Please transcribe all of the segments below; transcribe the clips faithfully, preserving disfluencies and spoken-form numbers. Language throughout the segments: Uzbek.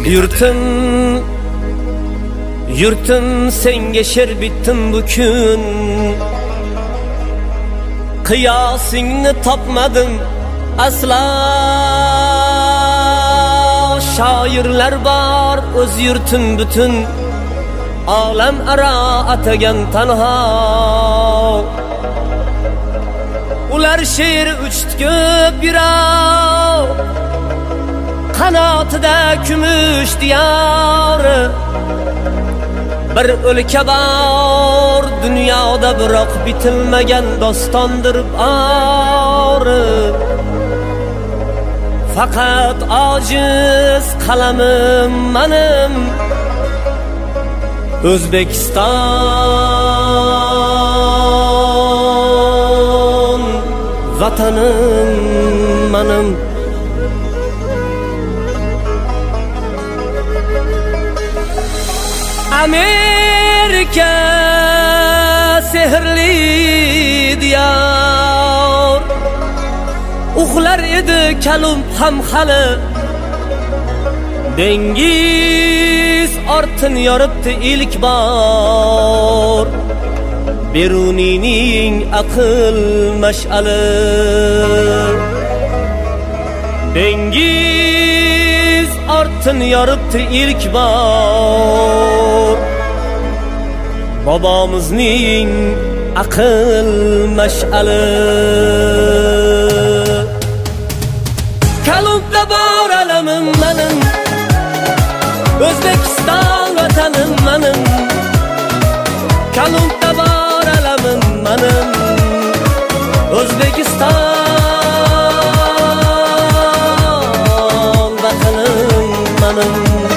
Yurtim, yurtim senga sher bittim bu kun. Qiyosingni topmadim asla. Shoirlar bor o'z yurtim butun, olam aro atagan tanho. Ular she'r uchtkib yurar, qanotida kumush diyor. Bir o'lka bor dunyoda, biroq bitilmagan dostondir bor. Faqat ojiz qalamim menim, O'zbekiston vatanim menim. Amerika sehrli diyor, uxlar edi kalum ham hali. Dengiz ortin yoribdi ilk bor, Beruniyning aql mash'ali. Dengiz ortin yoribdi ilk bor, bobomizning aql mash'ali. Kalumda bor alamim menim, O'zbekiston vatanim menim. Kalumda bor alamim menim, O'zbekiston vatanim menim.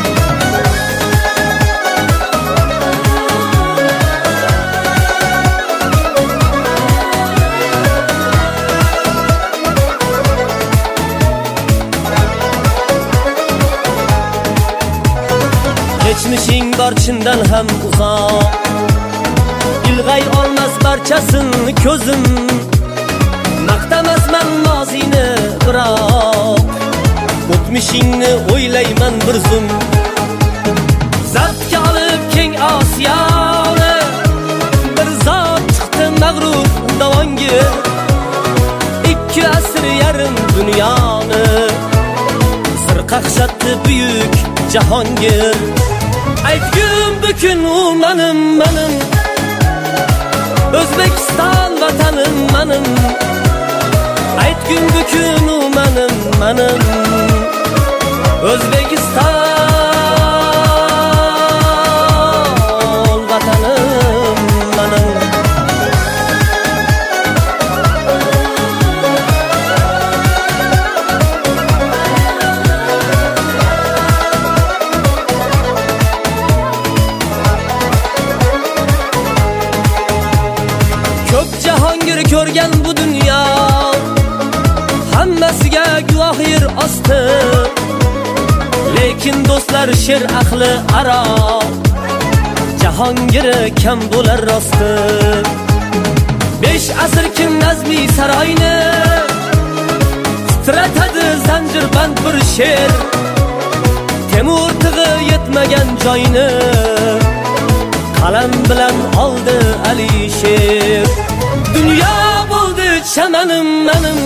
Geçmişin bor chindan ham uzoq, ilg'ay olmas barchasini ko'zim. Maqtamasman mozini biroq, o'tmishingni o'ylayman bir zum. Zabtga olib keng Osiyoni, bir zot chiqdi mag'rur davonga. Ikki asr yarim dunyoni sir qaqshatdi buyuk Jahongir. Aytgum bukun u menim, menim, O'zbekiston vatanim menim. Aytgum bukun u menim, menim, O'zbekiston vatanim menim. Ko'rgan bu dunyo hammasiga guvoh yer osti. Lekin do'stlar sher ahli aro, Jahongir kam bo'lar rosti. Besh asr kim nazmi saroyni titratadi zanjirband bir sher. Temur tig'i yetmagan joyni qalam bilan oldi Alisher. Dünya bo'ldi chamanim menim,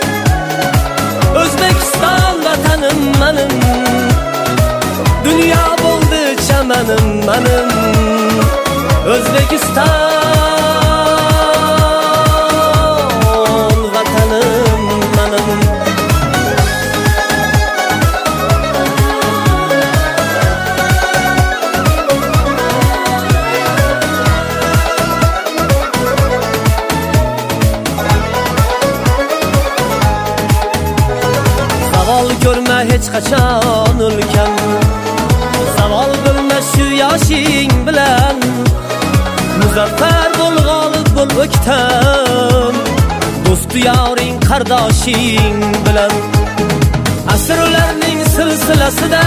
O'zbekiston vatanim menim. Dünya bo'ldi chamanim menim, O'zbekiston vatanim menim. Görme hiç qachon o'lkam, savol bilma shu yoshing bilan. Muzaffar bo'l, g'olib bo'l o'ktam, do'stu yoring qardoshing bilan. Asrlarning silsilasida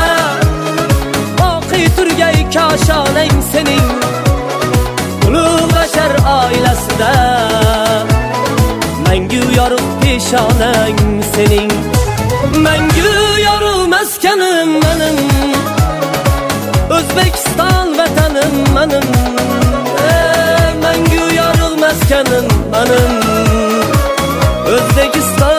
boqiy turgay koshonang sening, ulug' bashar oilasida mangu yorug' peshonang sening. Mangu yorug' maskanim menim, O'zbekiston vatanim menim, mangu yorug' maskanim menim. O'zbekiston